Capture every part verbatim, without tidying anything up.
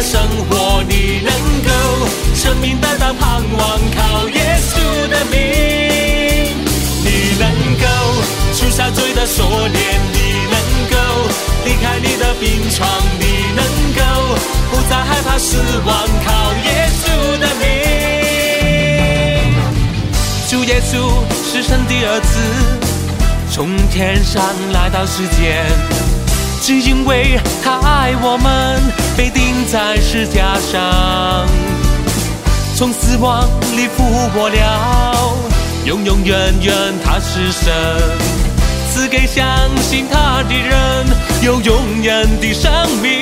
生活，你能够生命得到盼望，靠耶稣的名。你能够除下罪的锁链，你能够离开你的病床，你能够不再害怕死亡，靠耶稣的名。主耶稣是神的儿子，从天上来到世间，只因为他爱我们，被钉在十字架上，从死亡里复活了，永永远远他是神，赐给相信他的人有永远的生命。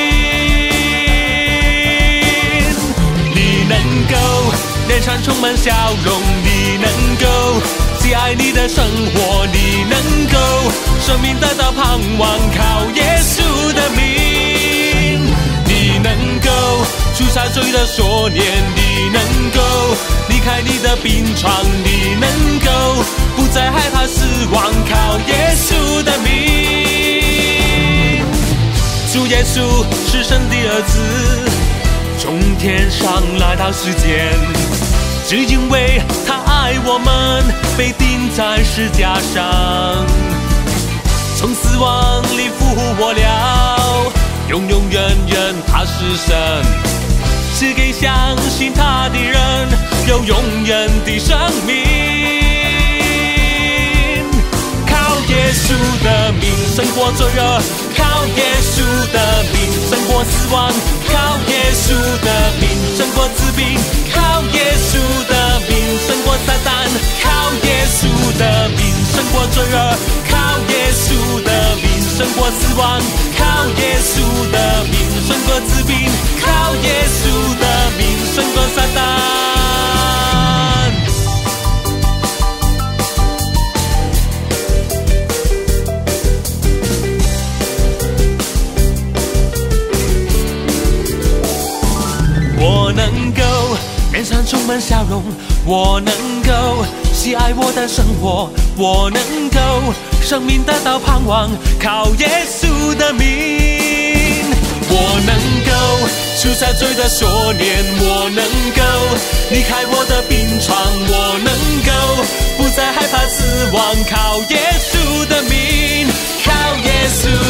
你能够脸上充满笑容，你能够喜爱你的生活，你能够生命得到盼望，靠耶稣的名。你能够除下罪的锁链，你能够离开你的病床，你能够不再害怕死亡，靠耶稣的名。主耶稣是神的儿子，从天上来到世间，只因为他爱我们，被钉在十字架上，从死亡里复活了，永永远远他是神，赐给相信他的人有永远的生命。靠耶稣的名胜过罪恶，靠耶稣的名胜过死亡，靠耶稣的名胜过疾病，靠耶稣的名胜过撒旦，靠耶稣的名胜过罪恶，靠耶稣的名胜过死亡，靠耶稣的名胜过疾病，靠耶稣的名胜过撒旦。我能够脸上充满笑容，我能够喜爱我的生活，我能够生命得到盼望，靠耶稣的名。我能够除下罪的锁链，我能够离开我的病床，我能够不再害怕死亡，靠耶稣的名，靠耶稣